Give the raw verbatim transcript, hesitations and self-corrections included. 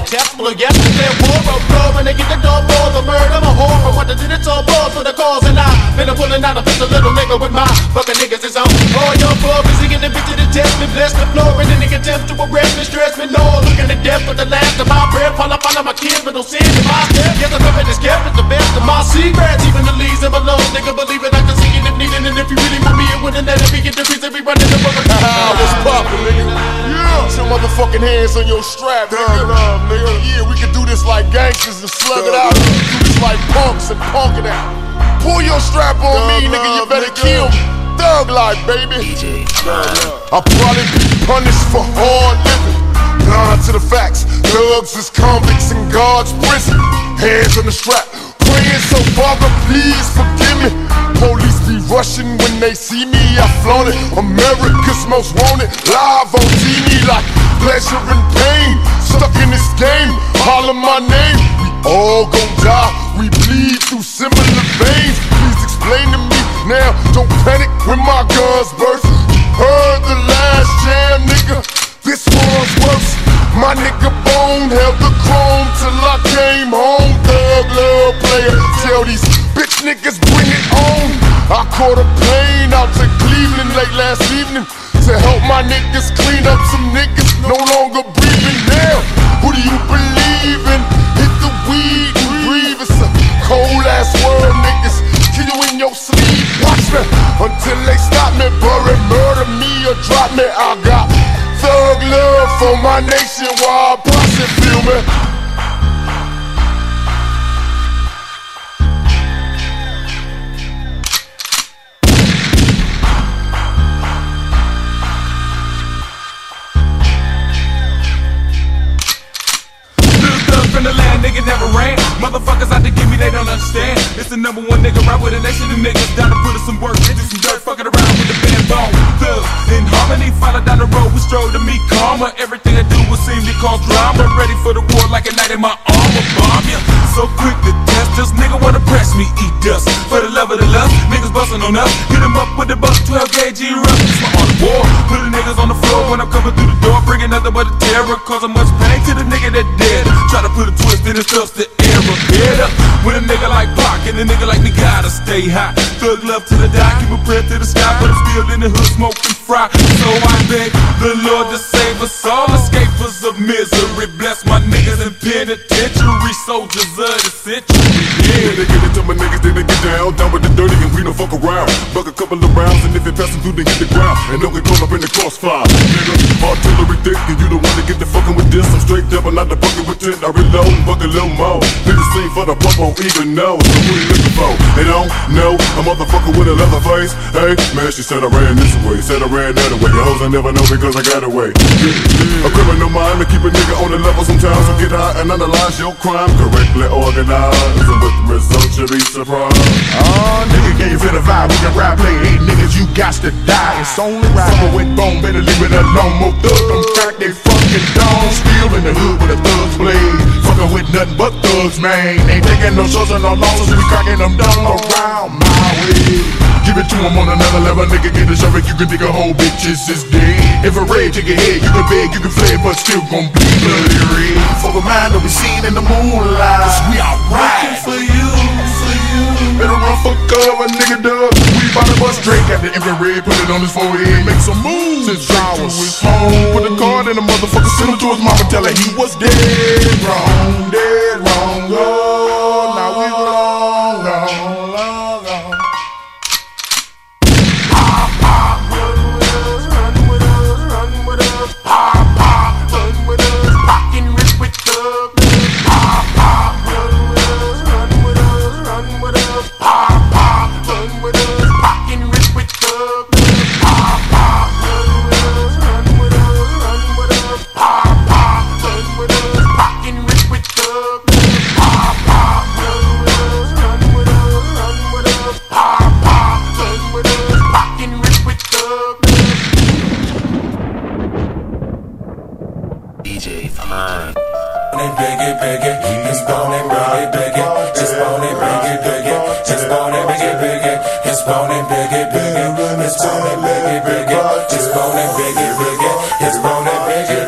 Tesla, yes, they're war of blood when they get the door for the murder. I'm a whore from what they did, it's all balls for the cause. And I been a pulling out a pistol, little nigga with my fucking niggas is on. All your bug is he get the bitch to the test me, bless the floor, and then they can attempt to arrest me, stress me, no. Looking at death for the last of my breath. Follow, follow my kids, but don't sin in my step. Yes, I'm up this kept, it's the best of my secrets. Even the leaves and below, nigga, believe it, I can see it if needed. And if you really want me, it wouldn't let it be get the reason we running the book. What's poppin', nigga? Yeah, put your motherfucking hands on your strap, nigga. Love, nigga. Yeah, we can do this like gangsters and slug it out. We can do this like punks and punk it out. Pull your strap on me, nigga, you better kill me. Thug life, baby. I'll probably be punished for hard living. Blind to the facts, thugs is convicts in God's prison. Hands on the strap, praying so Father, please forgive me. Police be rushing when they see me, I flaunt it. America's most wanted, live on T V like pleasure and pain. Stuck in this game, holler my name. We all gon' die, we bleed through similar veins. Please explain to me now, don't panic when my guns burst. You heard the last jam, nigga, this one's worse. My nigga Bone held the chrome till I came home. Thug love player, tell these bitch niggas bring it on. I caught a plane out to Cleveland late last evening to help my niggas clean up some niggas no longer breathing. Now, who do you believe in? Hit the weed and breathe. It's a cold ass world, niggas. Kill you in your sleep. Watch me until they stop me, bury, murder me or drop me. I got thug love for my nation while I posse, feel me? From the land, nigga never ran. Motherfuckers out to give me, they don't understand. It's the number one nigga right with a nation of niggas down to put us some work. They do some dirt, fucking around with the band bone. Thugs in harmony, follow down the road, we strove to meet karma. Everything I do will seem to cause drama. Ready for the war like a knight in my armor. Bomb ya, so quick to test us. Nigga wanna press me, eat dust. For the love of the lust, niggas bustin' on us. Hit them up with the buck, twelve gauge rough. It's my on the war. Put the niggas on the floor when I'm coming through the door. Bringing nothing but a terror, causing much pain to the nigga that dead. Try to put a twist in his dust to air a bit up. With a nigga like Pac and a nigga like me gotta stay high. Thug love to the die, keep a prayer to the sky, but I'm still in the hood smoking fry. So I beg the Lord to save us all, escapers of misery. Bless my niggas in penitentiary, soldiers of the century. Yeah, they get it to my niggas, then they get down, down with the dirty and we don't fuck around. Buck a couple of rounds and if it passes through, they hit the ground and don't get caught up in the crossfire. Nigga, artillery thick and you don't wanna get the fucking with this. I'm straight up and not the bucket with it. I reload and buck a little more. Did the same for the pump on even know. So who you looking for? They don't know a motherfucker with a leather face. Hey, man, she said I ran this way, said I ran that way. Your hoes I never know because I got away. Yeah. A criminal mind to keep a nigga on the level sometimes. So get high and analyze your crime correctly organized. And with the results you'll be surprised. Oh, nigga, can you feel the vibe? We can rap, play, hey, niggas, you got to die. It's only right. Someone with bone, better leave it alone. More thug, them crack they fucking dome. Still in the hood with a thug's blade. Fucking with nothing but thugs, man. Ain't taking no shots and no losses. We cracking them down around my way. Give it to him on another level, nigga, get a shovel. You can dig a whole bitches is dead. If a raid take your head, you can beg, you can flare, but still gon' be bloody red. Fuck a mind that we seen in the moonlight. Cause we alright. For you, for you. Better run for cover, nigga, dub. We bout to bust straight, got the infrared, put it on his forehead, make some moves. Since I was home, put a card in the motherfucker, send him to his mama, tell her he was dead wrong, dead wrong. Oh, now we long, long, long, long. Pop, pop, run with us, run with us, run with us. Pop, pop, run with us, rockin' rip with thug. Pop, pop, run with us, run with us, run with us. Pop, pop, run with us, rockin' rip with thug. Pop, pop, run with us, run with us, run with us. Pop, pop, run with us, rockin' rip with thug. Pop, pop, run with us, run with us, run with us. Pop, pop, run with us, rockin' rip with thug. D J Fine. Big it, big it, it's bone it, big it, big it, just bone it, big it, big it, just bone it, big it, big it, it's bone it, big it, big it, it's bone it, big it, big it, just bone it, big it, big it, it's bone it, big it.